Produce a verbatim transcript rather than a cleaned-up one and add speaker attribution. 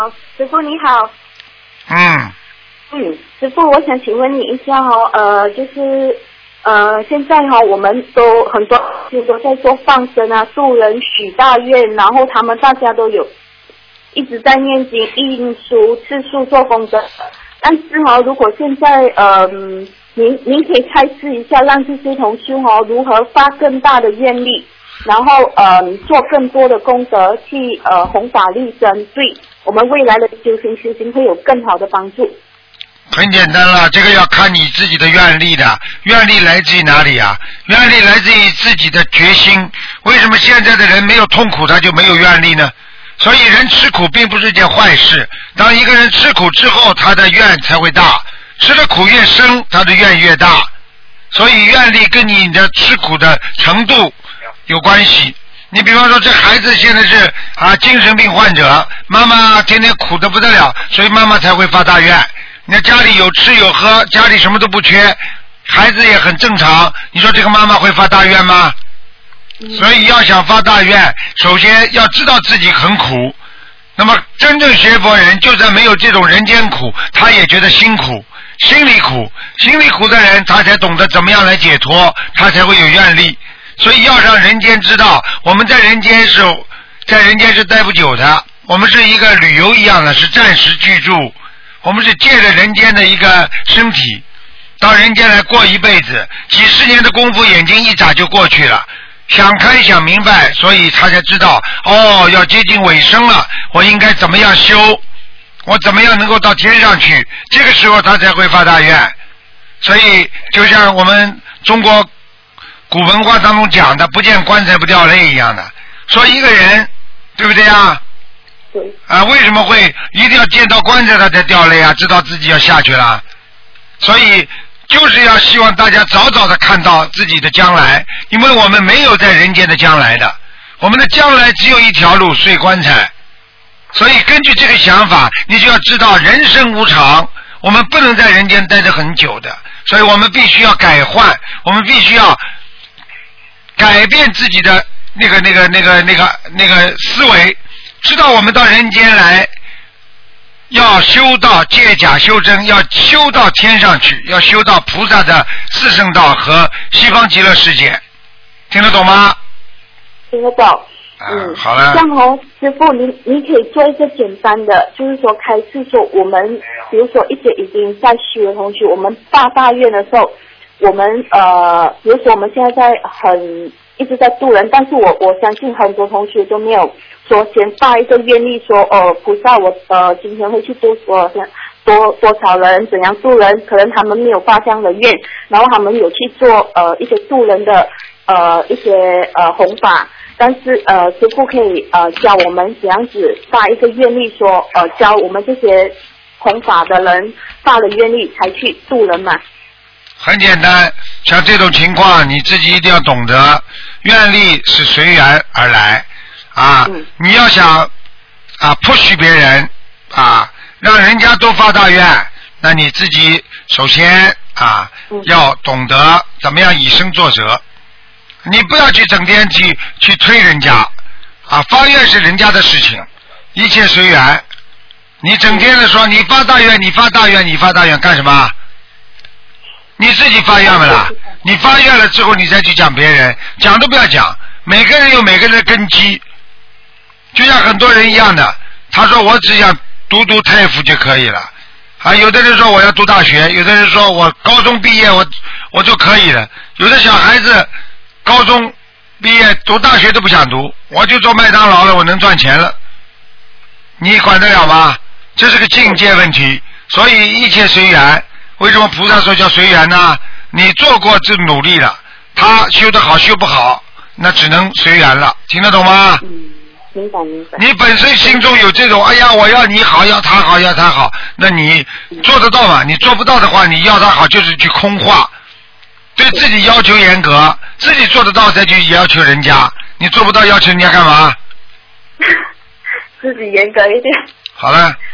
Speaker 1: 师傅你好。
Speaker 2: 嗯。
Speaker 1: 嗯，师傅，我想请问你一下哈、哦，呃，就是呃，现在哈、哦，我们都很多就都在做放生啊，助人许大愿，然后他们大家都有一直在念经、印书、次数做功德。但是哈、哦，如果现在呃，您您可以开示一下，让这些同修哈、哦、如何发更大的愿力，然后呃做更多的功德，去呃弘法利生，对我们未来的修行修行会有更好的帮助。
Speaker 2: 很简单了，这个要看你自己的愿力的，愿力来自于哪里啊？愿力来自于自己的决心。为什么现在的人没有痛苦，他就没有愿力呢？所以人吃苦并不是件坏事，当一个人吃苦之后，他的愿才会大，吃的苦越深，他的愿越大。所以愿力跟你的吃苦的程度有关系。你比方说，这孩子现在是啊精神病患者，妈妈天天苦得不得了，所以妈妈才会发大愿。你家里有吃有喝，家里什么都不缺，孩子也很正常，你说这个妈妈会发大愿吗？所以要想发大愿，首先要知道自己很苦。那么真正学佛人，就算没有这种人间苦，他也觉得辛苦，心里苦，心里苦的人，他才懂得怎么样来解脱，他才会有愿力。所以要让人间知道，我们在人间是在人间是待不久的，我们是一个旅游一样的，是暂时居住，我们是借着人间的一个身体到人间来过一辈子，几十年的功夫眼睛一眨就过去了，想开想明白，所以他才知道哦，要接近尾声了，我应该怎么样修，我怎么样能够到天上去，这个时候他才会发大愿。所以就像我们中国古文化当中讲的不见棺材不掉泪一样的，说一个人对不对啊？
Speaker 1: 对。
Speaker 2: 啊，为什么会一定要见到棺材他才掉泪啊？知道自己要下去了。所以就是要希望大家早早的看到自己的将来，因为我们没有在人间的将来的，我们的将来只有一条路，睡棺材。所以根据这个想法，你就要知道人生无常，我们不能在人间待得很久的，所以我们必须要改换，我们必须要改变自己的那个那个那个那个那个思维，知道我们到人间来要修到借假修真，要修到天上去，要修到菩萨的四圣道和西方极乐世界，听得懂吗？
Speaker 1: 听得懂。
Speaker 2: 嗯，好了。
Speaker 1: 像哦，师傅，你你可以做一个简单的，就是说开示说，我们比如说一些已经在修的同学，我们发大愿的时候，我们呃，比如说我们现在在很一直在度人，但是我我相信很多同学都没有说先发一个愿力说，哦，菩萨我呃今天会去度呃多多少人，怎样度人，可能他们没有发这样的愿，然后他们有去做呃一些度人的呃一些呃弘法。但是呃，师父可以呃教我们怎样子发一个愿力说，呃教我们这些弘法的人发了愿力才去度人嘛。
Speaker 2: 很简单，像这种情况你自己一定要懂得，愿力是随缘而来啊、嗯、你要想啊 push 别人啊让人家都发大愿，那你自己首先啊、嗯、要懂得怎么样以身作则，你不要去整天去去推人家啊，发愿是人家的事情，一切随缘。你整天的说你发大愿，你发大愿，你发大愿干什么？你自己发愿了啦，你发愿了之后你再去讲别人，讲都不要讲。每个人有每个人的根基，就像很多人一样的，他说我只想读读太府就可以了啊，有的人说我要读大学，有的人说我高中毕业我我就可以了，有的小孩子高中毕业读大学都不想读，我就做麦当劳了，我能赚钱了，你管得了吗？这是个境界问题，所以一切随缘。为什么菩萨说叫随缘呢？你做过这努力了，他修得好修不好，那只能随缘了，听得懂吗？
Speaker 1: 嗯，明白明白。
Speaker 2: 你本身心中有这种，哎呀，我要你好，要他好，要他好，那你做得到吗？你做不到的话，你要他好就是去空话，对自己要求严格，自己做得到再去要求人家，你做不到要求人家干嘛？
Speaker 1: 自己严格一点。
Speaker 2: 好了。